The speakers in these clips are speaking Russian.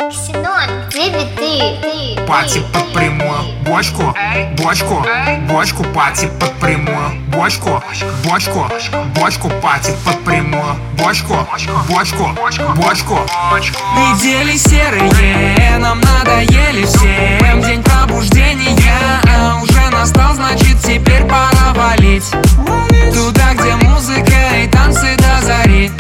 Ксенон, где биты? Пати под прямую бочку, бочку, бочку, пати под прямую бочку, бочку, бочку, пати под прямую бочку, бочку, бочку. Недели серые, нам надоели всем. День пробуждения уже настал, значит теперь пора валить туда, где музыка и танцы до зари.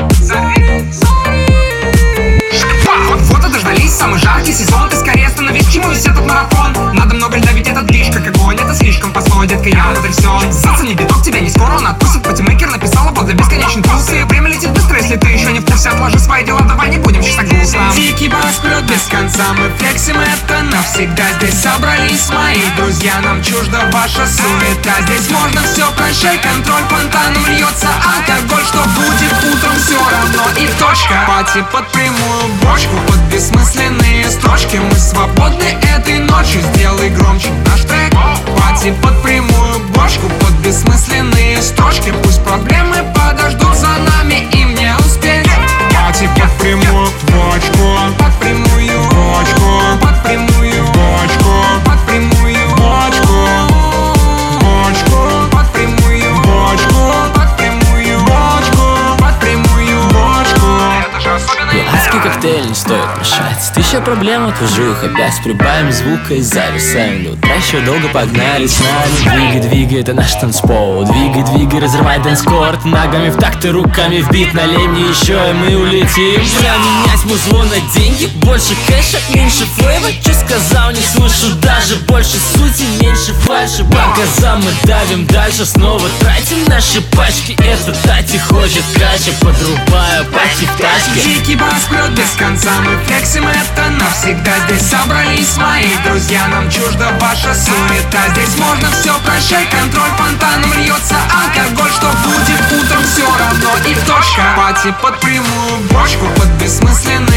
Вот дождались, самый жаркий сезон. Ты скорее остановись, к чему весь этот марафон? Надо много льда, ведь этот движ как огонь. Это слишком по-своему, детка, я потрясен. Зацени биток, тебя не скоро он отпустит. Патимейкер написала под для бесконечной тусы. Время летит быстро, если ты еще не в курсе. Отложи свои дела, давай не будем чисто грустно. Дикий бас прет без конца, мы флексим это навсегда. Здесь собрались мои друзья, нам чужда ваша суета. Здесь можно все, прощай, контроль, фонтаном льется алкоголь. Что будет утром, все равно и точка. Пати под прямую бочку, под бессмысленные строчки. Мы свободны этой ночью, сделай громче наш трек. Пати под прямую бочку, под бессмысленные строчки. Пусть проблемы подождут за нами, им не успеть. Пати под прямую бочку, под прямую бочку, под прямую бочку, под прямую бочку, бочку, под прямую бочку, под прямую бочку, под прямую бочку. Это же особенно. Адский коктейль не стоит мешать. Тысяча проблем, отвожу их опять. Прибавим звука и зависаем. До утра еще долго погнали с нами. Двигай, двигай, это наш танцпол. Двигай, двигай, разрывай дэнс-корд. Ногами в такт и руками в бит. Налей мне еще, и мы улетим. Пора менять музло на деньги. Больше кэша, меньше флейва. Че сказал, не слышу даже. Больше сути, меньше фальши. По газам мы давим дальше. Снова тратим наши пачки. Это Тати хочет краше. Подрубаю пати в тачке. Дикий бас прет без конца, мы флексим это навсегда. Здесь собрались мои друзья, нам чужда ваша суета. Здесь можно все, прощай, контроль, фонтаном льется алкоголь. Что будет утром, все равно и точка. Пати под прямую бочку, под бессмысленные